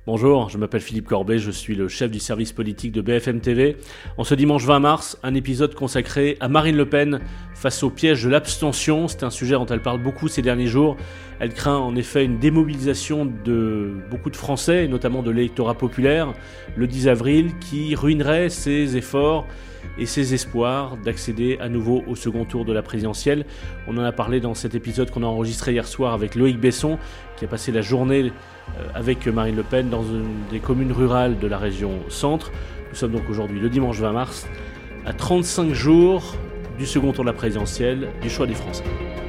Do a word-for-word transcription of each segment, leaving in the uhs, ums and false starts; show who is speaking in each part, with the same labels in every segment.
Speaker 1: Bonjour, je m'appelle Philippe Corbet, je suis le chef du service politique de B F M T V. En ce dimanche vingt mars, un épisode consacré à Marine Le Pen face au piège de l'abstention. C'est un sujet dont elle parle beaucoup ces derniers jours. Elle craint en effet une démobilisation de beaucoup de Français, et notamment de l'électorat populaire, le dix avril, qui ruinerait ses efforts et ses espoirs d'accéder à nouveau au second tour de la présidentielle. On en a parlé dans cet épisode qu'on a enregistré hier soir avec Loïc Besson, qui a passé la journée avec Marine Le Pen dans une des communes rurales de la région centre. Nous sommes donc aujourd'hui le dimanche vingt mars, à trente-cinq jours du second tour de la présidentielle, du choix des Français.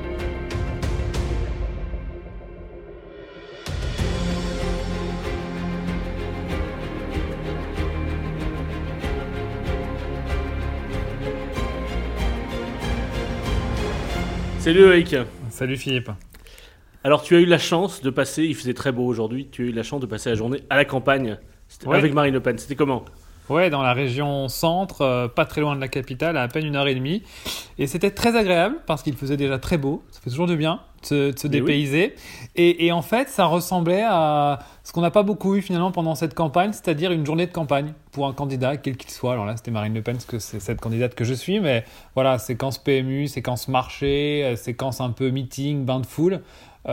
Speaker 1: Salut Loïc.
Speaker 2: Salut Philippe.
Speaker 1: Alors tu as eu la chance de passer, il faisait très beau aujourd'hui, tu as eu la chance de passer la journée à la campagne ouais. avec Marine Le Pen. C'était comment ?
Speaker 2: Ouais, dans la région centre, euh, pas très loin de la capitale, à à peine une heure et demie. Et c'était très agréable parce qu'il faisait déjà très beau. Ça fait toujours du bien de se, de se dépayser. Oui. Et, et en fait, ça ressemblait à ce qu'on n'a pas beaucoup eu finalement pendant cette campagne, c'est-à-dire une journée de campagne pour un candidat, quel qu'il soit. Alors là, c'était Marine Le Pen parce que c'est cette candidate que je suis. Mais voilà, séquence P M U, séquence marché, séquence un peu meeting, bain de foule.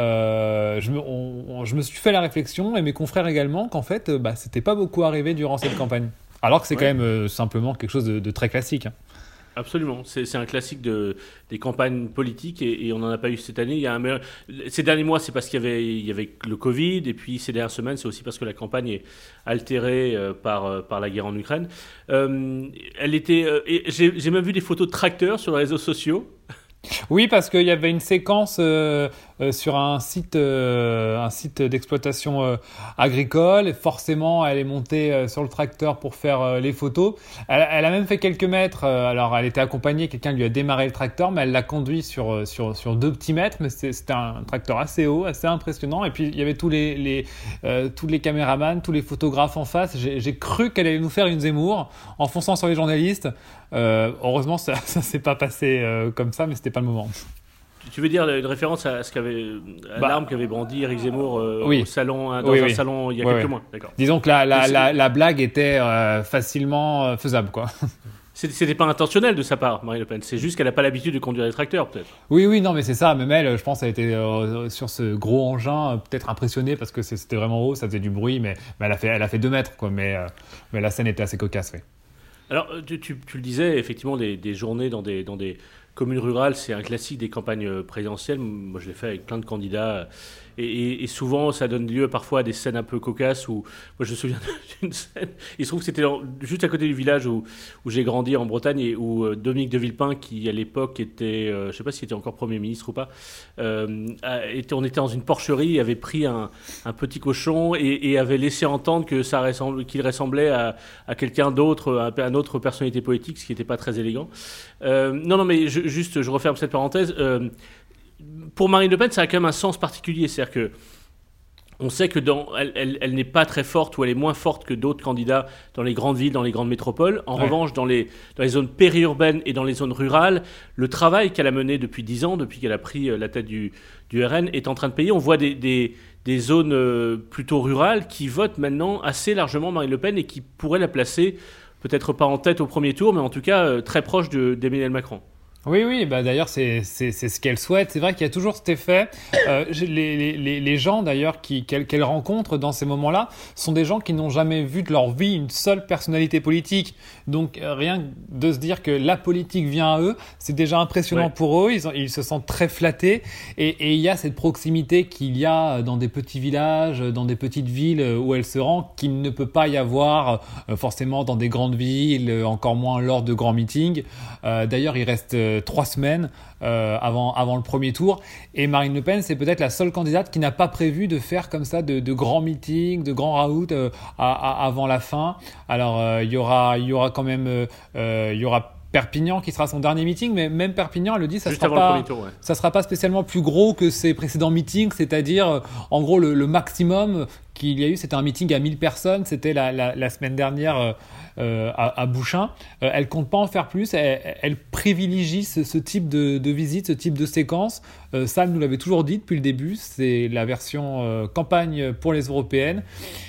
Speaker 2: Euh, je, me, on, on, je me suis fait la réflexion, et mes confrères également, qu'en fait, bah, c'était pas beaucoup arrivé durant cette campagne. Alors que c'est ouais. quand même euh, simplement quelque chose de, de très classique. Hein.
Speaker 1: Absolument, c'est, c'est un classique de, des campagnes politiques et, et on n'en a pas eu cette année. Il y a un, ces derniers mois, c'est parce qu'il y avait, il y avait le Covid, et puis ces dernières semaines, c'est aussi parce que la campagne est altérée euh, par, euh, par la guerre en Ukraine. Euh, elle était, euh, et j'ai, j'ai même vu des photos de tracteurs sur les réseaux sociaux.
Speaker 2: Oui, parce qu'il y avait une séquence euh, euh, sur un site, euh, un site d'exploitation euh, agricole. Et forcément, elle est montée euh, sur le tracteur pour faire euh, les photos. Elle, elle a même fait quelques mètres. Euh, alors, elle était accompagnée, quelqu'un lui a démarré le tracteur, mais elle l'a conduit sur, sur, sur deux petits mètres. Mais c'était, c'était un tracteur assez haut, assez impressionnant. Et puis, il y avait tous les, les, euh, tous les caméramans, tous les photographes en face. J'ai, j'ai cru qu'elle allait nous faire une Zemmour en fonçant sur les journalistes. Euh, heureusement, ça, ça s'est pas passé euh, comme ça, mais c'était pas le moment.
Speaker 1: Tu veux dire une référence à ce qu'avait à bah, l'arme qu'avait brandi Éric Zemmour euh,
Speaker 2: oui.
Speaker 1: au salon, dans
Speaker 2: oui,
Speaker 1: un
Speaker 2: oui.
Speaker 1: salon il y a
Speaker 2: oui,
Speaker 1: quelques
Speaker 2: oui.
Speaker 1: mois. D'accord.
Speaker 2: Disons que la, la, la, la blague était euh, facilement faisable, quoi.
Speaker 1: C'était pas intentionnel de sa part, Marine Le Pen. C'est juste qu'elle n'a pas l'habitude de conduire des tracteurs, peut-être.
Speaker 2: Oui, oui, non, mais c'est ça. Même elle, je pense, elle était euh, sur ce gros engin, peut-être impressionnée parce que c'était vraiment haut, ça faisait du bruit, mais, mais elle a fait, elle a fait deux mètres, quoi. Mais, euh, mais la scène était assez cocasse, oui.
Speaker 1: Alors, tu, tu, tu le disais, effectivement, des, des journées dans des, dans des communes rurales, c'est un classique des campagnes présidentielles. Moi, je l'ai fait avec plein de candidats. Et, et, et souvent, ça donne lieu parfois à des scènes un peu cocasses. Où, moi, je me souviens d'une scène. Il se trouve que c'était juste à côté du village où, où j'ai grandi en Bretagne et où Dominique de Villepin, qui à l'époque était, euh, je ne sais pas s'il était encore Premier ministre ou pas, euh, était, on était dans une porcherie, avait pris un, un petit cochon et, et avait laissé entendre que ça ressemble, qu'il ressemblait à, à quelqu'un d'autre, à, à une autre personnalité politique, ce qui n'était pas très élégant. Euh, non, non, mais je, juste, je referme cette parenthèse. Euh, Pour Marine Le Pen, ça a quand même un sens particulier. C'est-à-dire que on sait que dans, elle, elle, elle n'est pas très forte ou elle est moins forte que d'autres candidats dans les grandes villes, dans les grandes métropoles. En ouais. revanche, dans les, dans les zones périurbaines et dans les zones rurales, le travail qu'elle a mené depuis dix ans, depuis qu'elle a pris la tête du, du R N, est en train de payer. On voit des, des, des zones plutôt rurales qui votent maintenant assez largement Marine Le Pen et qui pourraient la placer, peut-être pas en tête au premier tour, mais en tout cas très proche de, d'Emmanuel Macron.
Speaker 2: Oui, oui, bah d'ailleurs, c'est, c'est, c'est ce qu'elle souhaite. C'est vrai qu'il y a toujours cet effet. Euh, les, les, les gens, d'ailleurs, qui, qu'elle, qu'elle rencontre dans ces moments-là, sont des gens qui n'ont jamais vu de leur vie une seule personnalité politique. Donc, rien de se dire que la politique vient à eux, c'est déjà impressionnant ouais. pour eux. Ils, ont, ils se sentent très flattés. Et, et il y a cette proximité qu'il y a dans des petits villages, dans des petites villes où elle se rend, qu'il ne peut pas y avoir forcément dans des grandes villes, encore moins lors de grands meetings. Euh, d'ailleurs, il reste trois semaines euh, avant, avant le premier tour. Et Marine Le Pen, c'est peut-être la seule candidate qui n'a pas prévu de faire comme ça de, de grands meetings, de grands raouts euh, à, à, avant la fin. Alors, euh, il y aura, il y aura quand même... Euh, il y aura Perpignan qui sera son dernier meeting, mais même Perpignan, elle le dit, ça ne sera, pas, tour, ouais. ça sera pas spécialement plus gros que ses précédents meetings, c'est-à-dire, en gros, le, le maximum qu'il y a eu, c'était un meeting à mille personnes, c'était la, la, la semaine dernière euh, à, à Bouchain. Euh, elle compte pas en faire plus, elle, elle privilégie ce, ce type de, de visite, ce type de séquence. Euh, ça, elle nous l'avait toujours dit depuis le début, c'est la version euh, campagne pour les européennes,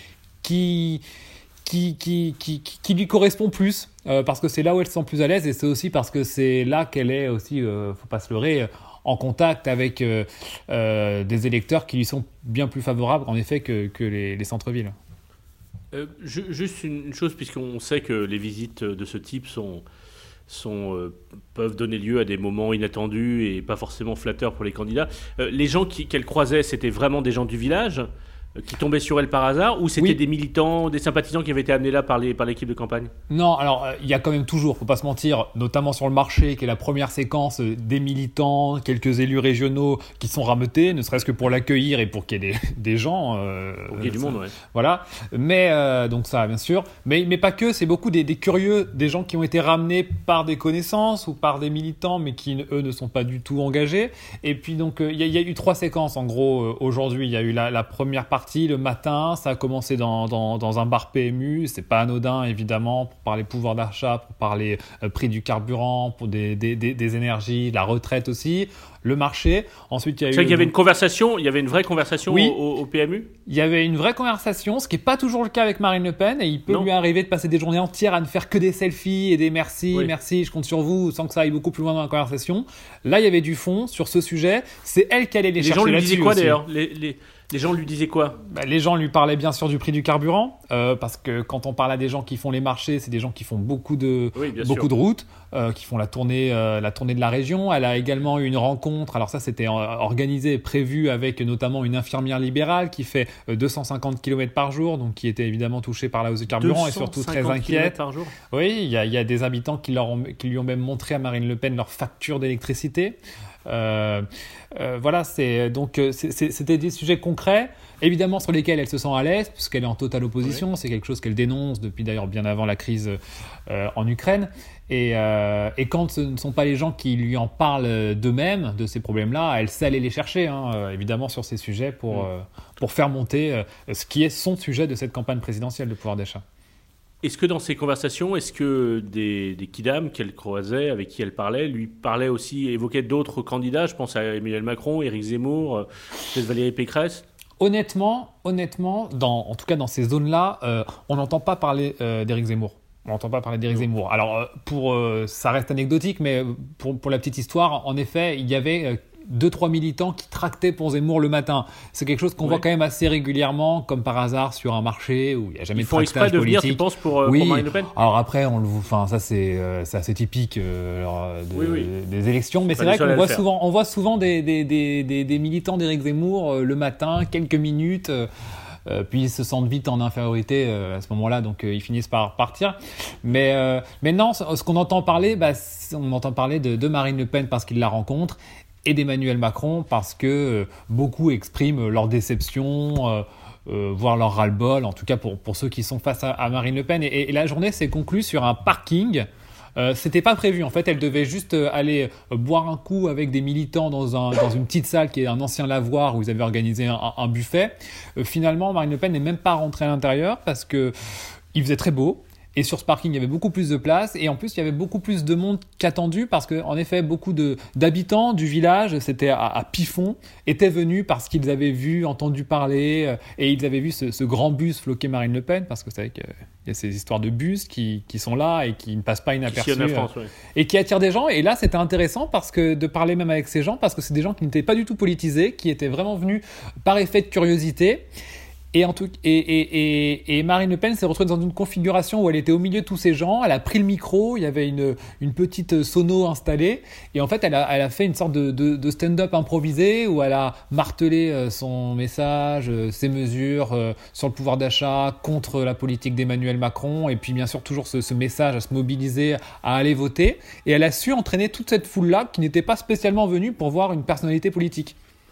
Speaker 2: qui Qui, qui, qui, qui lui correspond plus, euh, parce que c'est là où elle se sent plus à l'aise, et c'est aussi parce que c'est là qu'elle est aussi, euh, faut pas se leurrer, en contact avec euh, euh, des électeurs qui lui sont bien plus favorables en effet que, que les, les centres-villes.
Speaker 1: Euh, ju- juste une chose, puisqu'on sait que les visites de ce type sont, sont, euh, peuvent donner lieu à des moments inattendus et pas forcément flatteurs pour les candidats. Euh, les gens qui, qu'elle croisait, c'était vraiment des gens du village qui tombaient sur elle par hasard, ou c'était
Speaker 2: Oui.
Speaker 1: des militants, des sympathisants qui avaient été amenés là par, les, par l'équipe de campagne?
Speaker 2: Non, alors il euh, y a quand même toujours, faut pas se mentir, notamment sur le marché, qui est la première séquence, euh, des militants, quelques élus régionaux qui sont rameutés, ne serait-ce que pour l'accueillir et pour qu'il y ait des, des gens. Euh,
Speaker 1: Pour qu'il y ait du monde, ouais.
Speaker 2: Voilà. Mais euh, donc ça, bien sûr. Mais, mais pas que, c'est beaucoup des, des curieux, des gens qui ont été ramenés par des connaissances ou par des militants, mais qui, eux, ne sont pas du tout engagés. Et puis donc, il euh, y, y a eu trois séquences, en gros, euh, aujourd'hui. Il y a eu la, la première partie, le matin, ça a commencé dans, dans, dans un bar P M U, c'est pas anodin évidemment, pour parler pouvoir d'achat, pour parler euh, prix du carburant, pour des, des, des, des énergies, la retraite aussi, le marché. Ensuite, il y a eu...
Speaker 1: C'est vrai qu'il y avait une conversation, il y avait une vraie conversation
Speaker 2: Oui.
Speaker 1: au, au P M U?
Speaker 2: Il y avait une vraie conversation, ce qui n'est pas toujours le cas avec Marine Le Pen, et il peut
Speaker 1: Non.
Speaker 2: lui arriver de passer des journées entières à ne faire que des selfies et des merci,
Speaker 1: Oui.
Speaker 2: merci, je compte sur vous, sans que ça aille beaucoup plus loin dans la conversation. Là, il y avait du fond sur ce sujet, c'est elle qui allait les,
Speaker 1: Les
Speaker 2: chercher
Speaker 1: gens lui
Speaker 2: là-dessus
Speaker 1: disaient quoi
Speaker 2: aussi.
Speaker 1: d'ailleurs? les, les, les gens lui disaient quoi?
Speaker 2: Bah, les gens lui parlaient bien sûr du prix du carburant, euh, parce que quand on parle à des gens qui font les marchés, c'est des gens qui font beaucoup de,
Speaker 1: Oui, bien
Speaker 2: beaucoup
Speaker 1: sûr.
Speaker 2: de routes, euh, qui font la tournée, euh, la tournée de la région. Elle a également eu une rencontre, alors ça c'était euh, organisé, prévu avec notamment une infirmière libérale qui fait euh, deux cent cinquante kilomètres par jour, donc qui était évidemment touchée par la hausse du carburant et surtout très
Speaker 1: deux cent cinquante kilomètres
Speaker 2: inquiète.
Speaker 1: par jour.
Speaker 2: Oui, il y a, il y a des habitants qui, leur ont, qui lui ont même montré à Marine Le Pen leur facture d'électricité. Euh, euh, voilà, c'est, donc c'est, c'est, c'était des sujets concrets, évidemment sur lesquels elle se sent à l'aise, puisqu'elle est en totale opposition. Ouais. C'est quelque chose qu'elle dénonce depuis d'ailleurs bien avant la crise euh, en Ukraine. Et, euh, et quand ce ne sont pas les gens qui lui en parlent d'eux-mêmes, de ces problèmes-là, elle sait aller les chercher, hein, euh, évidemment, sur ces sujets pour, mmh. euh, pour faire monter euh, ce qui est son sujet de cette campagne présidentielle de pouvoir d'achat.
Speaker 1: Est-ce que dans ces conversations, est-ce que des, des kidams qu'elle croisait, avec qui elle parlait, lui parlaient aussi, évoquaient d'autres candidats? Je pense à Emmanuel Macron, Éric Zemmour, peut-être Valérie Pécresse.
Speaker 2: Honnêtement, honnêtement, dans, en tout cas dans ces zones-là, euh, on n'entend pas parler euh, d'Éric Zemmour. On n'entend pas parler d'Éric Zemmour. Alors, pour, euh, ça reste anecdotique, mais pour, pour la petite histoire, en effet, il y avait euh, deux, trois militants qui tractaient pour Zemmour le matin. C'est quelque chose qu'on ouais. voit quand même assez régulièrement, comme par hasard, sur un marché où il n'y a jamais
Speaker 1: Ils
Speaker 2: de
Speaker 1: font exprès de venir, tu penses, pour, euh,
Speaker 2: oui.
Speaker 1: pour Marine Le Pen?
Speaker 2: Alors après, on le, enfin, ça c'est, euh, c'est assez typique euh, de,
Speaker 1: oui, oui.
Speaker 2: des élections, mais c'est, c'est vrai qu'on voit souvent, on voit souvent des, des, des, des, des militants d'Éric Zemmour euh, le matin, quelques minutes. Euh, Euh, puis ils se sentent vite en infériorité euh, à ce moment-là, donc euh, ils finissent par partir. Mais, euh, mais non, ce, ce qu'on entend parler, bah, on entend parler de, de Marine Le Pen parce qu'il la rencontre, et d'Emmanuel Macron parce que euh, beaucoup expriment leur déception, euh, euh, voire leur ras-le-bol, en tout cas pour, pour ceux qui sont face à, à Marine Le Pen. Et, et la journée s'est conclue sur un parking. Euh, c'était pas prévu, en fait, elle devait juste euh, aller euh, boire un coup avec des militants dans, un, dans une petite salle qui est un ancien lavoir où ils avaient organisé un, un buffet. Euh, finalement, Marine Le Pen n'est même pas rentrée à l'intérieur parce que il faisait très beau. Et sur ce parking, il y avait beaucoup plus de place. Et en plus, il y avait beaucoup plus de monde qu'attendu parce qu'en effet, beaucoup de, d'habitants du village, c'était à, à Pifon, étaient venus parce qu'ils avaient vu, entendu parler euh, et ils avaient vu ce, ce grand bus floquer Marine Le Pen parce que vous savez qu'il y a ces histoires de bus qui, qui sont là et qui ne passent pas inaperçus.
Speaker 1: Qui France,
Speaker 2: euh,
Speaker 1: ouais.
Speaker 2: Et qui attirent des gens. Et là, c'était intéressant parce que de parler même avec ces gens parce que c'est des gens qui n'étaient pas du tout politisés, qui étaient vraiment venus par effet de curiosité. Et, en tout, et, et, et, et Marine Le Pen s'est retrouvée dans une configuration où elle était au milieu de tous ces gens, elle a pris le micro, il y avait une, une petite sono installée, et en fait elle a, elle a fait une sorte de, de, de stand-up improvisé où elle a martelé son message, ses mesures sur le pouvoir d'achat, contre la politique d'Emmanuel Macron, et puis bien sûr toujours ce, ce message à se mobiliser, à aller voter, et elle a su entraîner toute cette foule-là qui n'était pas spécialement venue pour voir une personnalité politique.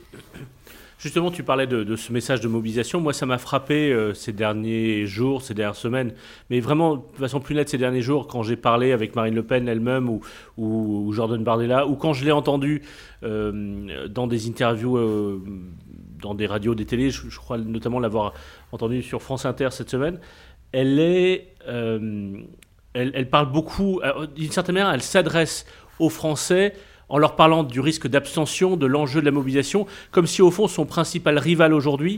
Speaker 1: Justement, tu parlais de, de ce message de mobilisation. Moi, ça m'a frappé euh, ces derniers jours, ces dernières semaines, mais vraiment de façon plus nette ces derniers jours, quand j'ai parlé avec Marine Le Pen elle-même ou, ou, ou Jordan Bardella, ou quand je l'ai entendue euh, dans des interviews, euh, dans des radios, des télés, je, je crois notamment l'avoir entendue sur France Inter cette semaine. Elle est, euh, elle, elle parle beaucoup, euh, d'une certaine manière, elle s'adresse aux Français en leur parlant du risque d'abstention, de l'enjeu de la mobilisation, comme si au fond son principal rival aujourd'hui,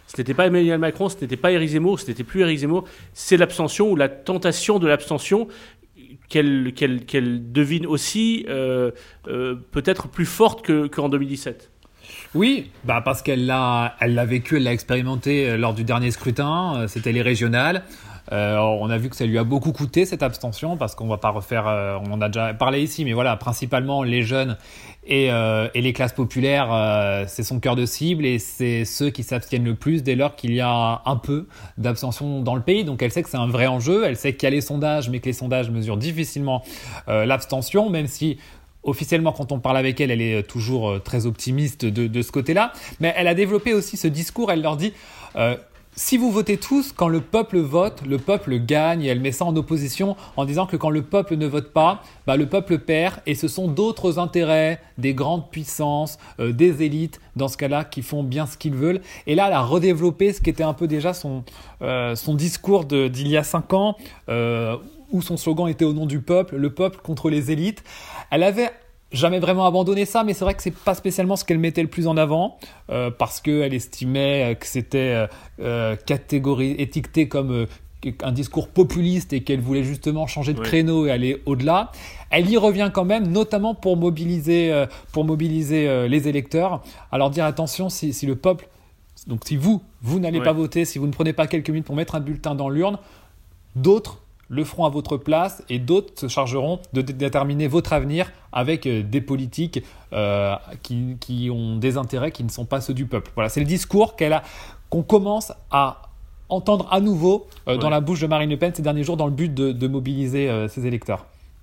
Speaker 1: ce n'était pas Emmanuel Macron, ce n'était pas Éric Zemmour, ce n'était plus Éric Zemmour, c'est l'abstention ou la tentation de l'abstention qu'elle, qu'elle, qu'elle devine aussi euh, euh, peut-être plus forte que, qu'en deux mille dix-sept.
Speaker 2: Oui, bah parce qu'elle l'a, elle l'a vécu, elle l'a expérimenté lors du dernier scrutin, euh, c'était les régionales. Euh, on a vu que ça lui a beaucoup coûté cette abstention parce qu'on va pas refaire, euh, on en a déjà parlé ici, mais voilà, principalement les jeunes et, euh, et les classes populaires, euh, c'est son cœur de cible et c'est ceux qui s'abstiennent le plus dès lors qu'il y a un peu d'abstention dans le pays. Donc elle sait que c'est un vrai enjeu, elle sait qu'il y a les sondages, mais que les sondages mesurent difficilement euh, l'abstention, même si officiellement, quand on parle avec elle, elle est toujours euh, très optimiste de, de ce côté-là. Mais elle a développé aussi ce discours, elle leur dit euh, si vous votez tous, quand le peuple vote, le peuple gagne. Et elle met ça en opposition en disant que quand le peuple ne vote pas, bah, le peuple perd. Et ce sont d'autres intérêts, des grandes puissances, euh, des élites, dans ce cas-là, qui font bien ce qu'ils veulent. Et là, elle a redéveloppé ce qui était un peu déjà son, euh, son discours de, d'il y a cinq ans, euh, où son slogan était au nom du peuple, le peuple contre les élites. Elle avait jamais vraiment abandonné ça, mais c'est vrai que c'est pas spécialement ce qu'elle mettait le plus en avant, euh, parce qu'elle estimait que c'était euh, catégorie, étiqueté comme euh, un discours populiste et qu'elle voulait justement changer de créneau et aller au-delà. Elle y revient quand même, notamment pour mobiliser, euh, pour mobiliser euh, les électeurs, à leur dire attention, si, si le peuple, donc si vous, vous n'allez ouais. pas voter, si vous ne prenez pas quelques minutes pour mettre un bulletin dans l'urne, d'autres le feront à votre place et d'autres se chargeront de dé- déterminer votre avenir avec euh, des politiques euh, qui, qui ont des intérêts qui ne sont pas ceux du peuple. Voilà, c'est le discours qu'elle a, qu'on commence à entendre à nouveau euh, ouais. dans la bouche de Marine Le Pen ces derniers jours dans le but de, de mobiliser euh, ses électeurs.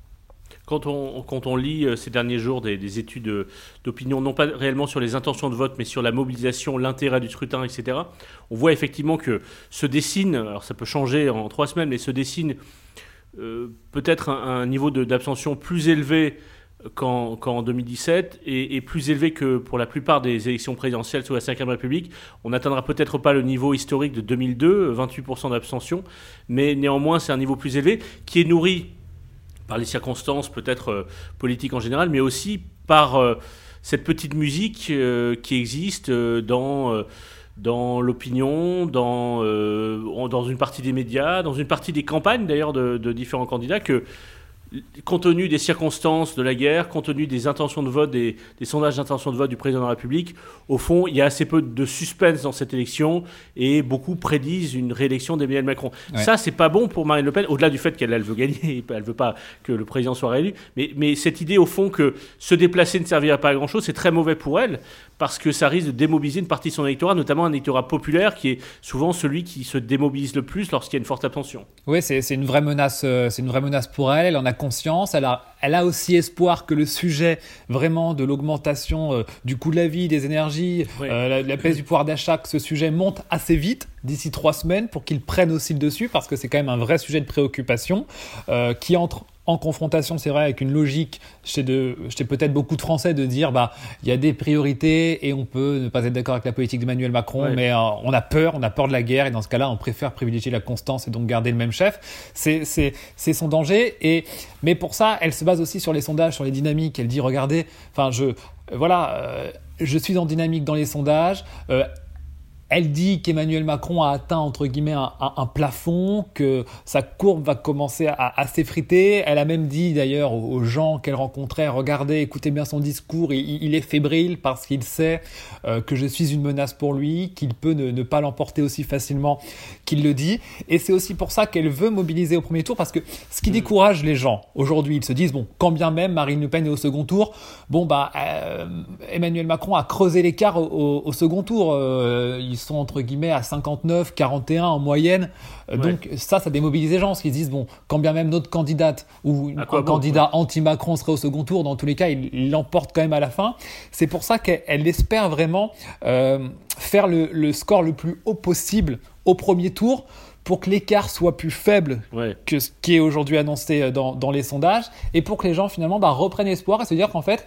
Speaker 1: Quand on, quand on lit euh, ces derniers jours des, des études euh, d'opinion, non pas réellement sur les intentions de vote, mais sur la mobilisation, l'intérêt du scrutin, et cetera, on voit effectivement que se dessine, alors ça peut changer en trois semaines, mais se dessine euh, peut-être un, un niveau de, d'abstention plus élevé qu'en, qu'en deux mille dix-sept et, et plus élevé que pour la plupart des élections présidentielles sous la cinquième République. On n'atteindra peut-être pas le niveau historique de deux mille deux, vingt-huit pour cent d'abstention, mais néanmoins c'est un niveau plus élevé qui est nourri par les circonstances peut-être euh, politiques en général, mais aussi par euh, cette petite musique euh, qui existe euh, dans, euh, dans l'opinion, dans, euh, dans une partie des médias, dans une partie des campagnes d'ailleurs de, de différents candidats, que compte tenu des circonstances de la guerre, compte tenu des intentions de vote, des, des sondages d'intention de vote du président de la République, au fond, il y a assez peu de suspense dans cette élection et beaucoup prédisent une réélection d'Emmanuel Macron. Ouais. Ça, c'est pas bon pour Marine Le Pen, au-delà du fait qu'elle elle veut gagner, elle veut pas que le président soit réélu, mais, mais cette idée, au fond, que se déplacer ne servira pas à grand-chose, c'est très mauvais pour elle, parce que ça risque de démobiliser une partie de son électorat, notamment un électorat populaire qui est souvent celui qui se démobilise le plus lorsqu'il y a une forte abstention.
Speaker 2: Oui, c'est, c'est une vraie menace, euh, c'est une vraie menace pour elle. Elle en a conscience. Elle a, elle a aussi espoir que le sujet vraiment de l'augmentation euh, du coût de la vie, des énergies, oui. euh, la, la baisse du pouvoir d'achat, que ce sujet monte assez vite d'ici trois semaines pour qu'il prenne aussi le dessus, parce que c'est quand même un vrai sujet de préoccupation euh, qui entre en confrontation, c'est vrai, avec une logique chez, de, chez peut-être beaucoup de Français de dire bah il y a des priorités et on peut ne pas être d'accord avec la politique d'Emmanuel Macron, ouais. mais euh, on a peur, on a peur de la guerre et dans ce cas-là, on préfère privilégier la constance et donc garder le même chef. C'est, c'est, c'est son danger. Et mais pour ça, elle se base aussi sur les sondages, sur les dynamiques. Elle dit regardez, enfin je, euh, voilà, euh, je suis en dynamique dans les sondages. Euh, Elle dit qu'Emmanuel Macron a atteint, entre guillemets, un, un, un plafond, que sa courbe va commencer à, à s'effriter. Elle a même dit, d'ailleurs, aux, aux gens qu'elle rencontrait, regardez, écoutez bien son discours, il, il est fébrile parce qu'il sait euh, que je suis une menace pour lui, qu'il peut ne, ne pas l'emporter aussi facilement qu'il le dit. Et c'est aussi pour ça qu'elle veut mobiliser au premier tour, parce que ce qui décourage les gens, aujourd'hui, ils se disent, bon, quand bien même Marine Le Pen est au second tour, bon, bah, euh, Emmanuel Macron a creusé l'écart au, au, au second tour. Euh, ils sont entre guillemets à cinquante-neuf, quarante et un en moyenne. Ouais. Donc ça, ça démobilise les gens, parce qu'ils se disent, bon, quand bien même notre candidate ou un bon, candidat ouais. anti-Macron serait au second tour, dans tous les cas, il, il l'emporte quand même à la fin. C'est pour ça qu'elle elle espère vraiment euh, faire le, le score le plus haut possible au premier tour, pour que l'écart soit plus faible ouais. que ce qui est aujourd'hui annoncé dans, dans les sondages, et pour que les gens finalement bah, reprennent espoir et se dire qu'en fait,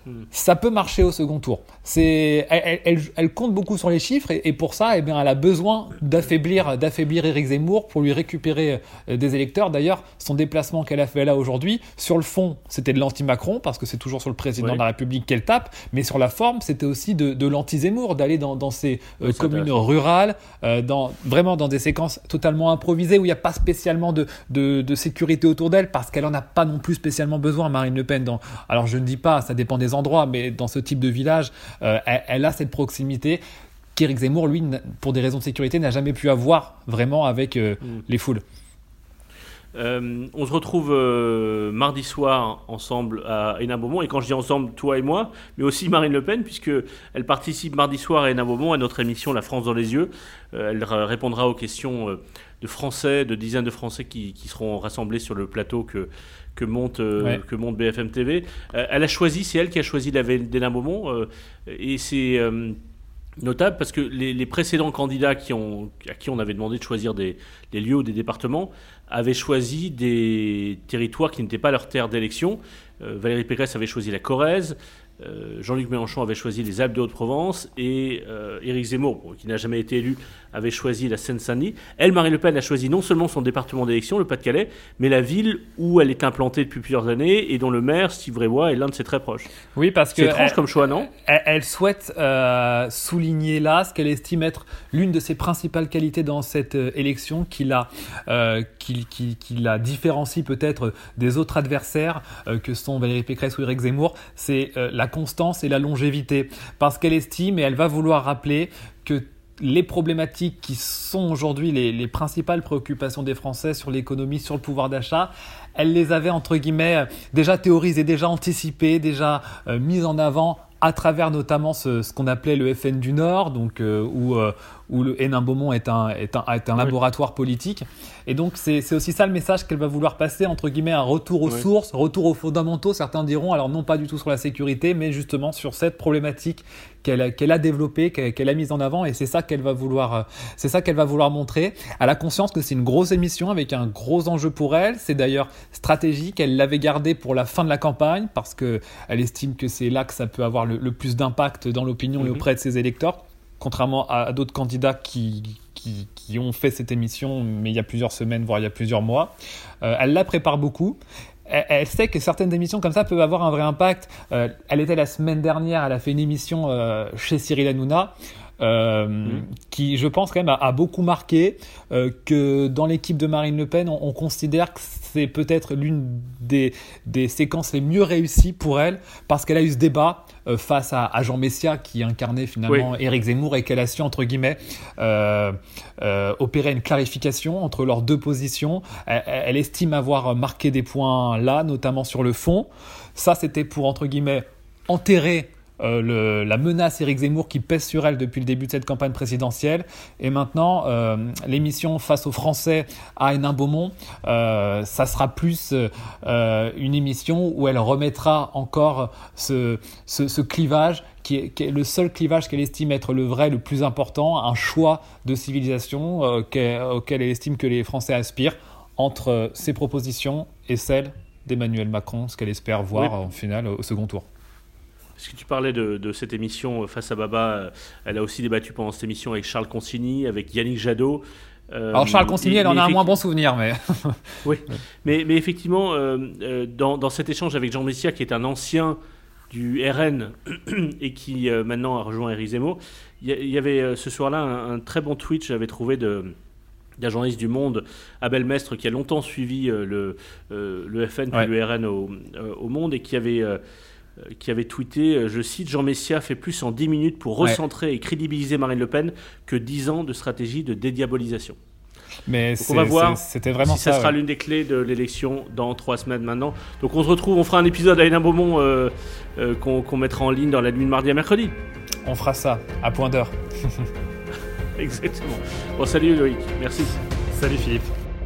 Speaker 2: ça peut marcher au second tour. C'est, elle, elle, elle compte beaucoup sur les chiffres et, et pour ça, eh bien, elle a besoin d'affaiblir, d'affaiblir Éric Zemmour pour lui récupérer euh, des électeurs. D'ailleurs, son déplacement qu'elle a fait là aujourd'hui, sur le fond, c'était de l'anti-Macron parce que c'est toujours sur le président ouais. de la République qu'elle tape, mais sur la forme, c'était aussi de, de l'anti-Zemmour, d'aller dans, dans ces euh, communes rurales, euh, dans, vraiment dans des séquences totalement improvisées où il n'y a pas spécialement de, de, de sécurité autour d'elle parce qu'elle n'en a pas non plus spécialement besoin, Marine Le Pen. Dans, alors, je ne dis pas, ça dépend des endroits, mais dans ce type de village, euh, elle, elle a cette proximité qu'Éric Zemmour, lui, pour des raisons de sécurité, n'a jamais pu avoir vraiment avec euh, mmh. les foules.
Speaker 1: Euh, on se retrouve euh, mardi soir ensemble à Hénin-Beaumont, et quand je dis ensemble, toi et moi, mais aussi Marine Le Pen, puisqu'elle participe mardi soir à Hénin-Beaumont à notre émission La France dans les yeux. Euh, elle r- répondra aux questions euh, de Français, de dizaines de Français qui, qui seront rassemblés sur le plateau que que monte, euh, ouais. que monte B F M T V. Euh, elle a choisi, c'est elle qui a choisi la ville d'Hénin-Beaumont, euh, et c'est euh, notable parce que les, les précédents candidats qui ont, à qui on avait demandé de choisir des, des lieux ou des départements avaient choisi des territoires qui n'étaient pas leur terre d'élection. Euh, Valérie Pécresse avait choisi la Corrèze, euh, Jean-Luc Mélenchon avait choisi les Alpes de Haute-Provence et euh, Éric Zemmour, bon, qui n'a jamais été élu, avait choisi la Seine-Saint-Denis. Elle, Marine Le Pen, a choisi non seulement son département d'élection, le Pas-de-Calais, mais la ville où elle est implantée depuis plusieurs années et dont le maire, Steve Révoy, est l'un de ses très proches.
Speaker 2: Oui, parce que
Speaker 1: c'est étrange
Speaker 2: elle,
Speaker 1: comme choix, non ?
Speaker 2: elle, elle souhaite euh, souligner là ce qu'elle estime être l'une de ses principales qualités dans cette euh, élection, qui la, euh, qui, qui, qui la différencie peut-être des autres adversaires euh, que sont Valérie Pécresse ou Éric Zemmour, c'est euh, la constance et la longévité. Parce qu'elle estime, et elle va vouloir rappeler, que les problématiques qui sont aujourd'hui les, les principales préoccupations des Français sur l'économie, sur le pouvoir d'achat, elle les avait entre guillemets déjà théorisées, déjà anticipées, déjà euh, mises en avant à travers notamment ce, ce qu'on appelait le F N du Nord, donc, euh, où, euh, où le Hénin-Beaumont est un, est un, est un laboratoire oui. politique. Et donc, c'est, c'est aussi ça le message qu'elle va vouloir passer, entre guillemets, un retour aux oui. sources, retour aux fondamentaux, certains diront, alors non pas du tout sur la sécurité, mais justement sur cette problématique qu'elle, qu'elle a développée, qu'elle, qu'elle a mise en avant, et c'est ça qu'elle va vouloir, c'est ça qu'elle va vouloir montrer. Elle a conscience que c'est une grosse émission avec un gros enjeu pour elle, c'est d'ailleurs stratégique, elle l'avait gardé pour la fin de la campagne, parce qu'elle estime que c'est là que ça peut avoir le, le plus d'impact dans l'opinion mmh. et auprès de ses électeurs, contrairement à, à d'autres candidats qui, qui, qui ont fait cette émission, mais il y a plusieurs semaines, voire il y a plusieurs mois. Euh, elle la prépare beaucoup. Elle, elle sait que certaines émissions comme ça peuvent avoir un vrai impact. Euh, elle était la semaine dernière, elle a fait une émission euh, chez Cyril Hanouna, Euh, mmh. qui, je pense, quand même, a, a beaucoup marqué, euh, que dans l'équipe de Marine Le Pen, on, on considère que c'est peut-être l'une des, des séquences les mieux réussies pour elle, parce qu'elle a eu ce débat euh, face à, à Jean Messia, qui incarnait finalement oui. Éric Zemmour, et qu'elle a su, entre guillemets, euh, euh, opérer une clarification entre leurs deux positions. Elle, elle estime avoir marqué des points là, notamment sur le fond. Ça, c'était pour, entre guillemets, enterrer Euh, le, la menace Éric Zemmour qui pèse sur elle depuis le début de cette campagne présidentielle. Et maintenant, euh, l'émission face aux Français à Hénin-Beaumont, euh, ça sera plus euh, une émission où elle remettra encore ce, ce, ce clivage qui est, qui est le seul clivage qu'elle estime être le vrai, le plus important, un choix de civilisation euh, auquel elle estime que les Français aspirent, entre ses propositions et celles d'Emmanuel Macron, ce qu'elle espère voir oui. en finale au second tour.
Speaker 1: Parce que tu parlais de, de cette émission Face à Baba, elle a aussi débattu pendant cette émission avec Charles Consigny, avec Yannick Jadot.
Speaker 2: Euh, Alors Charles Consigny, et, elle en a un moins bon souvenir, mais...
Speaker 1: oui, mais, mais effectivement, euh, euh, dans, dans cet échange avec Jean Messia, qui est un ancien du R N et qui euh, maintenant a rejoint Éric Zemmour, il y, y avait euh, ce soir-là un, un très bon tweet, j'avais trouvé de... d'un journaliste du Monde, Abel Mestre, qui a longtemps suivi euh, le, euh, le F N puis ouais. le R N au, euh, au Monde, et qui avait... Euh, qui avait tweeté, je cite, Jean Messia fait plus en dix minutes pour recentrer ouais. et crédibiliser Marine Le Pen que dix ans de stratégie de dédiabolisation.
Speaker 2: Mais
Speaker 1: donc on va voir
Speaker 2: c'était vraiment
Speaker 1: si ça, ça sera
Speaker 2: ouais.
Speaker 1: l'une des clés de l'élection dans trois semaines maintenant. Donc on se retrouve, on fera un épisode à Hénin-Beaumont euh, euh, qu'on, qu'on mettra en ligne dans la nuit de mardi à mercredi.
Speaker 2: On fera ça, à point d'heure.
Speaker 1: Exactement. Bon, salut Loïc, merci.
Speaker 2: Salut Philippe.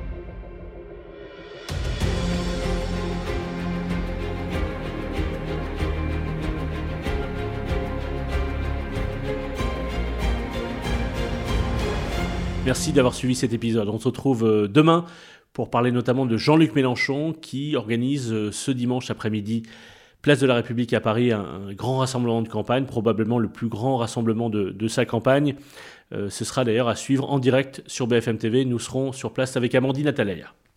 Speaker 1: Merci d'avoir suivi cet épisode. On se retrouve demain pour parler notamment de Jean-Luc Mélenchon qui organise ce dimanche après-midi place de la République à Paris, un, un grand rassemblement de campagne, probablement le plus grand rassemblement de, de sa campagne. Euh, ce sera d'ailleurs à suivre en direct sur B F M T V. Nous serons sur place avec Amandine Atalaya.